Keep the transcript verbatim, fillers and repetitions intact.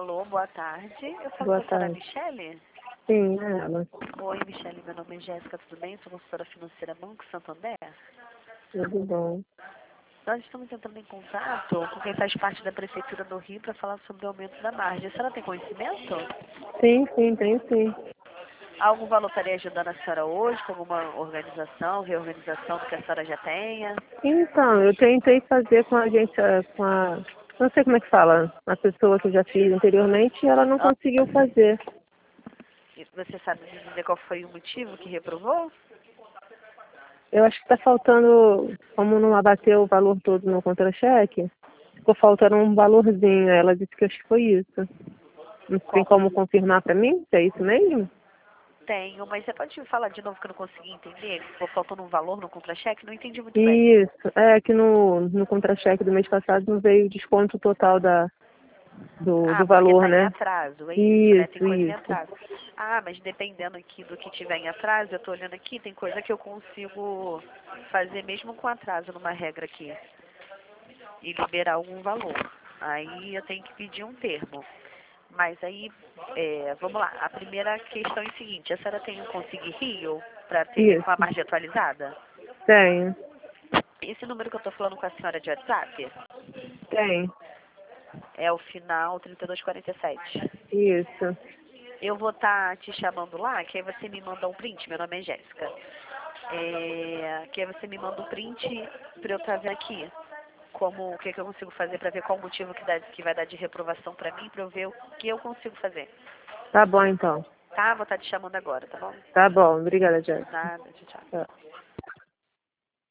Alô, boa tarde. Eu falo Boa com a senhora tarde. Michele? Sim, é ela. Oi, Michele, meu nome é Jéssica, tudo bem? Sou consultora financeira Banco Santander. Tudo bom. Nós estamos entrando em contato com quem faz parte da Prefeitura do Rio para falar sobre o aumento da margem. A senhora tem conhecimento? Sim, sim, tem sim. Algum valor estaria ajudando a senhora hoje, com alguma organização, reorganização do que a senhora já tenha? Então, eu tentei fazer com a agência, com a. Não sei como é que fala, a pessoa que eu já fiz anteriormente e ela não Ah, conseguiu fazer. e você sabe me dizer qual foi o motivo que reprovou? Eu acho que está faltando, como não abateu o valor todo no contra-cheque, ficou faltando um valorzinho. Ela disse que acho que foi isso. Não tem Qual? como confirmar para mim se é isso mesmo? Tenho, mas você pode falar de novo que eu não consegui entender? Ficou faltando um valor no contra-cheque? Não entendi muito bem. Isso, é que no, no contra-cheque do mês passado não veio o desconto total da, do, Ah, do porque valor, está em né? atraso, é isso, né? Tem Isso, coisa em isso. atraso. Ah, mas dependendo aqui do que tiver em atraso, eu estou olhando aqui, tem coisa que eu consigo fazer mesmo com atraso numa regra aqui e liberar algum valor. Aí eu tenho que pedir um termo. Mas aí, é, vamos lá. A primeira questão é a seguinte, a senhora tem um Consigue Rio para ter com a Isso, margem atualizada? tem, Esse número que eu estou falando com a senhora de WhatsApp tem, é o final trinta e dois quarenta e sete. isso, Eu vou estar te chamando lá, que aí você me manda um print, meu nome é Jéssica. É, que aí você me manda um print para eu estar vendo aqui como, o que, que eu consigo fazer para ver qual o motivo que, dá, que vai dar de reprovação para mim, para eu ver o que eu consigo fazer. tá bom então, Tá? Vou estar te chamando agora, tá bom? tá bom, obrigada, Jéssica. Nada, tchau, tchau. Tchau.